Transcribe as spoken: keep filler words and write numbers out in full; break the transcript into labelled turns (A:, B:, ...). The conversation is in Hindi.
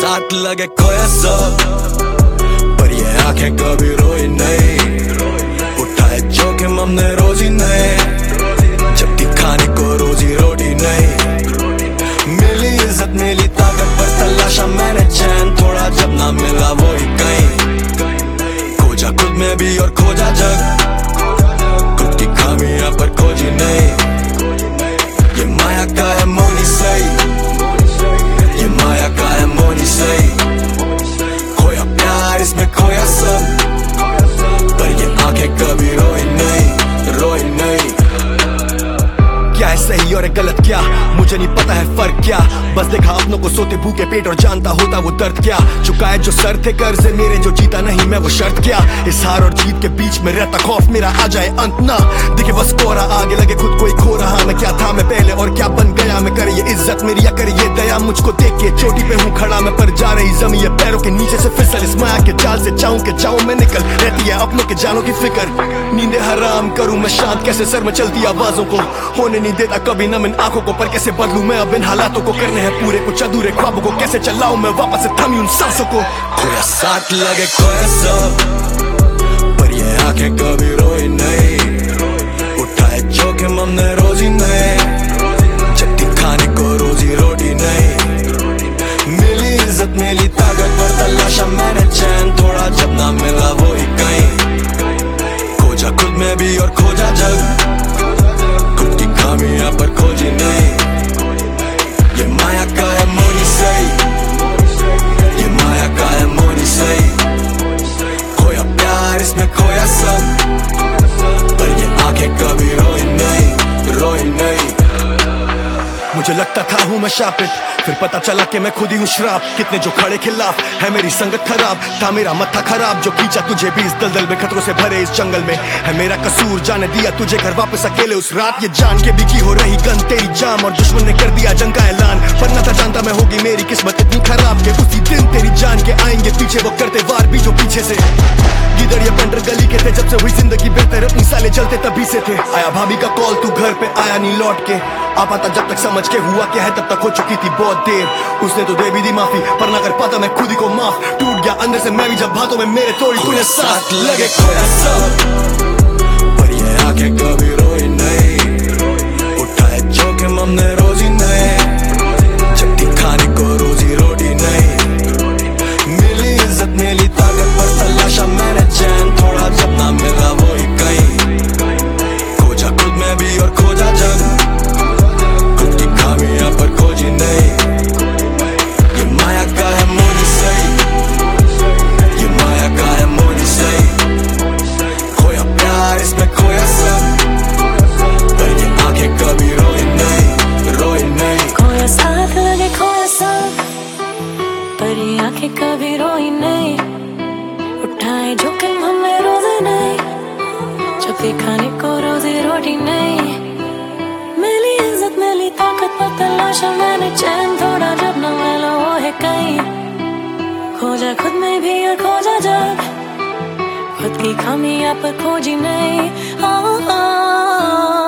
A: साथ लगे खोया सब, पर ये आंखें कभी रोई नहीं। उठाए जोखिम हमने रोजी नहीं, जबकि खाने को रोजी रोटी नहीं। मिली इज्जत मिली ताकत, पर तलाशा मैंने चैन थोड़ा, जब ना मिला वो ही कहीं। खोजा खुद में भी और खोजा जग, खुद की खामियां पर खोजी नहीं। ये माया का है मोनी सही, ये माया का है मोनी सही। खोया प्यार इसमें खोया सब, पर ये आंखें कभी रोई नहीं, रोई नहीं। क्या है सही और गलत, क्या मुझे नहीं पता है फर्क क्या। बस देखा अपनों को सोते भूखे पेट और जानता होता वो दर्द क्या। चुकाए जो सर थे कर्जे मेरे, जो जीता नहीं मैं वो शर्त क्या। इस हार और जीत के बीच में रहता खौफ मेरा आ जाए अंत ना दिखे बस कोरा। आगे लगे खुद को ही खो रहा मैं, क्या था मैं पहले और क्या बन गया मैं। करे ये इज्जत मेरी या करे ये दया, मुझको देख के चोटी पे हूँ खड़ा मैं, पर जा रही जमी ये पैरों के नीचे से फिसल। इस माया के जाल से चाहूं के जाऊं मैं निकल, रहती है अपनों के जालों की फिक्र। नींदे हराम करूं मैं शांत, कैसे सर में चलती आवाजों को होने नहीं देता कभी नम इन आंखों को। पर कैसे बदलूं मैं अब इन हालातों को, करने हैं पूरे कुछ अधूरे ख्वाबों को। कैसे चलाऊं मैं वापस से थमी उन सांसों को। खोया साथ लगे खोया सब, पर ये आंखें कभी रोई नहीं। उठाए जोखिम हमने रोजी नहीं, जबकि खाने को रोजी रोटी नहीं। मिली इज्जत मिली ताकत, पर तलाशा मैंने चैन थोड़ा, जब ना मिला वो ही कहीं। खोजा खुद में भी और खोजा जग, खुद की खामियां पर खोजी नहीं। ये माया का है मोनी सही, ये माया का है मोनी सही। खोया प्यार इसमें खोया सब, पर ये आंखें कभी रोई नहीं, रोई नहीं। मुझे लगता था हूँ मैं शापित, फिर पता चला कि मैं खुद ही हूँ श्राप। कितने जो खड़े खिलाफ है मेरी संगत खराब, था मेरा मत्था खराब जो खींचा तुझे भी इस दलदल में। खतरों से भरे इस जंगल में है मेरा कसूर, जाने दिया तुझे घर वापस अकेले उस रात। ये जान के भी की हो रही गन तेरी जाम, और दुश्मन ने कर दिया जंग का ऐलान। पर न था जानता मैं होगी मेरी किस्मत इतनी खराब के उसी दिन तेरी जान के आएंगे पीछे वो करते वार भी जो पीछे से। गिदड़ ये पंडर गली के थे, जब से हुई जिंदगी बेहतर अपनी साले चलते तभी से थे। आया भाभी का कॉल तू घर पे आया नहीं लौट के, आ पाता जब तक समझ के हुआ क्या है तब तक हो चुकी थी बहुत देर। उसने तो दे भी दी माफी, पर ना कर पाता मैं खुद ही को माफ। टूट गया अंदर से मैं भी जब बातों में मेरे तोड़ी तूने साथ लगे खोया सब, पर ये आंखें कभी रोई नहीं। उठाए जोखिम हमने रोजी नहीं, जबकि खाने को रोजी रोटी नहीं। मिली इज्जत मिली ताकत, पर तलाशा मैंने चैन थोड़ा, जब ना मिला वो ही कहीं। खोजा खुद में भी और खोजा जग, खुद की खामियां पर खोजी नहीं। ये माया का है मोनी सही, ये माया का है मोनी सही। खोया प्यार इसमें खोया सब, पर ये आंखें कभी रोई नहीं, रोई नहीं।
B: खोया साथ लगे खोया सब, पर ये आंखें कभी रोई नहीं। उठाए जोखिम हमने रोजे नहीं, जबकि खाने को रोजी रोटी नहीं। मिली इज्जत मिली ताकत, पर तलाशा मैंने चैन थोड़ा, जब न मिला वो है कहीं। खोजा खुद में भी और खोजा जग, खुद की खामियां पर खोजी नहीं। आ, आ, आ,